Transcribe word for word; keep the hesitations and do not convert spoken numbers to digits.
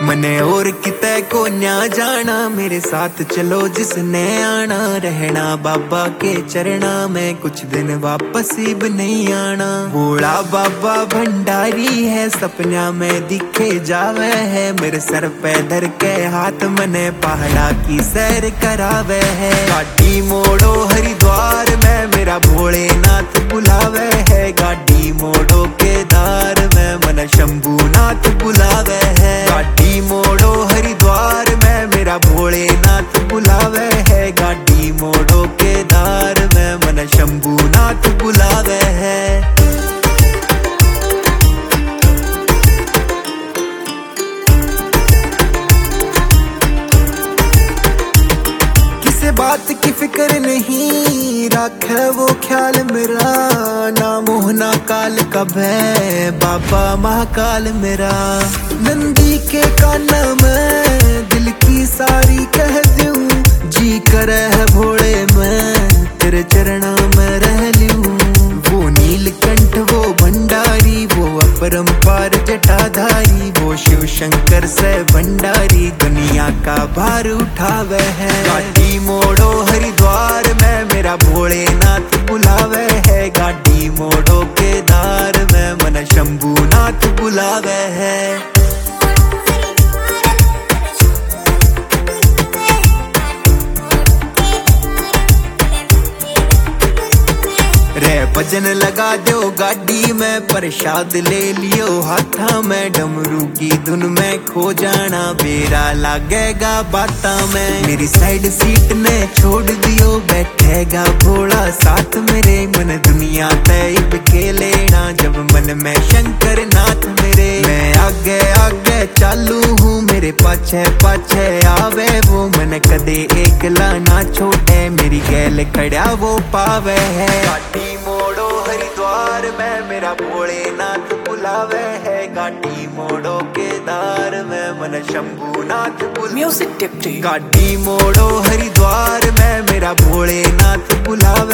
मने और किते को न्या जाना, मेरे साथ चलो जिसने आना। रहना बाबा के चरणा में, कुछ दिन वापस अब नहीं आना। बूढ़ा बाबा भंडारी है, सपना में दिखे जावे है। मेरे सर पे धर के हाथ मने पहाड़ा की सैर करावे है। गाड़ी मोड़ो हरिद्वार में, मेरा भोलेनाथ बुलावे है। गाड़ी मोड़ो केदार में, मन शंभुनाथ बुलावे है। गाड़ी मोड़ो हरिद्वार में, मेरा भोलेनाथ बुलावे है। गाड़ी मोड़ो केदार में, मन शंभुनाथ बुलावे है। किसे बात की फिक्र नहीं, रखे वो ख्याल मेरा। ना मोह ना काल कब है, बाबा महाकाल मेरा। नंदी के कान में दिल की सारी कह दूं, जी करे है भोले मैं तेरे चरणों में रह लूं। वो नीलकंठ वो भंडारी, वो अपरंपार जटाधारी। वो शिव शंकर से भंडारी, दुनिया का भार उठावे है। गाड़ी मोड़ो हरिद्वार में, मेरा भोलेनाथ बुलावे है। गाड़ी मोड़ो केदार में, मन शंभुनाथ बुलावे है। रे भजन लगा दो गाड़ी में, प्रसाद ले लियो हाथा में। डमरू की धुन में खो जाना, बेरा लागेगा बाता में। मेरी साइड सीट ने छोड़ दियो, बैठेगा भोला साथ मेरे। मन दुनिया तैब के लेना, जब मन में शंकर नाथ मेरे। मैं आगे आगे चालू हूँ, मेरे पाछे पाछे आवे वो। मन कदे एकला ना छोड़े, मेरी गैल खड़ा वो पावे है। गाड़ी मोड़ो हरिद्वार में, मेरा भोलेनाथ बुलावे है। गाड़ी मोड़ो केदार में, मन शंभुनाथ बुलावे। Music tip. गाड़ी मोड़ो हरिद्वार में, मेरा भोलेनाथ बुलावे।